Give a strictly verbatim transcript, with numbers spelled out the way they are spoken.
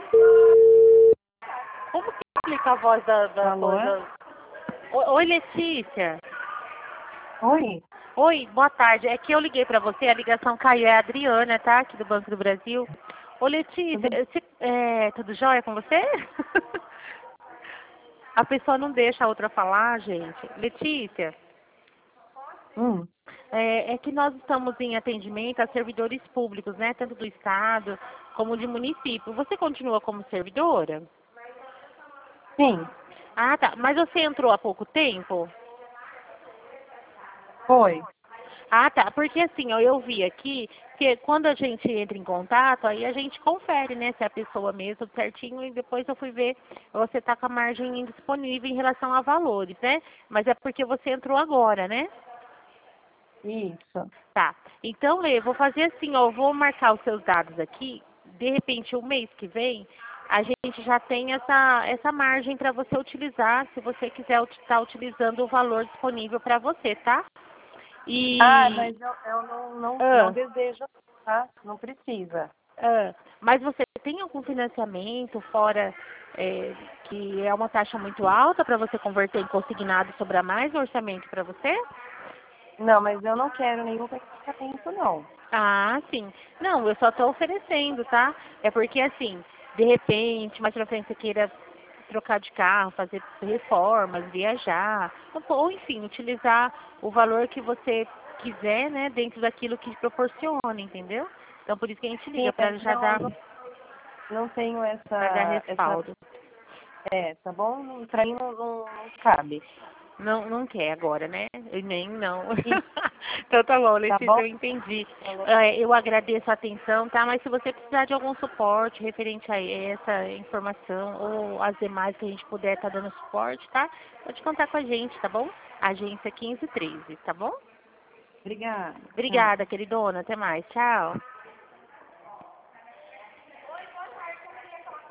Como que explica a voz da, da Alô? coisa? Oi, oi, Letícia. Oi? Oi, boa tarde. É que eu liguei pra você, a ligação caiu. É a Adriana, tá? Aqui do Banco do Brasil. Ô, Letícia, Tudo... você, é, tudo jóia com você? A pessoa não deixa a outra falar, gente. Letícia, Hum, é, é que nós estamos em atendimento a servidores públicos, né? Tanto do Estado como de município. Você continua como servidora? sim, Ah, tá. Mas você entrou há pouco tempo? foi. Ah, tá. Porque assim, ó, eu vi aqui que quando a gente entra em contato, aí a gente confere, né, se é a pessoa mesmo certinho, e depois eu fui ver, você tá com a margem indisponível em relação a valores, né? Mas é porque você entrou agora, né? Isso. Tá. Então, Lê, eu vou fazer assim, ó, eu vou marcar os seus dados aqui, de repente, o mês que vem, a gente já tem essa, essa margem para você utilizar, se você quiser estar utilizando o valor disponível para você, tá? Ah, E... mas eu, eu não, não, não Ah, desejo, tá? Não precisa. ah, mas você tem algum financiamento fora é, que é uma taxa muito alta para você converter em consignado e sobrar mais no orçamento para você? Não, mas eu não quero nenhum pensamento, não. Ah, sim. Não, eu só estou oferecendo, tá? É porque assim, de repente, mais pra frente você queira trocar de carro, fazer reformas, viajar, ou, ou, enfim, utilizar o valor que você quiser, né, dentro daquilo que proporciona, entendeu? Então por isso que a gente Sim, liga, para mas já não, dar, não, não tenho pra dar essa, essa, respaldo. é, tá bom? Não- Pra mim não, não, não cabe. Não, não quer agora, né? Eu nem não. Isso, Então tá bom, tá Letícia, bom? eu entendi. Falou. É, eu agradeço a atenção, tá? Mas se você precisar de algum suporte referente a essa informação ou as demais que a gente puder estar dando suporte, tá? Pode contar com a gente, tá bom? Agência quinze treze, tá bom? Obrigada. Tchau. Obrigada, queridona. Até mais. Tchau.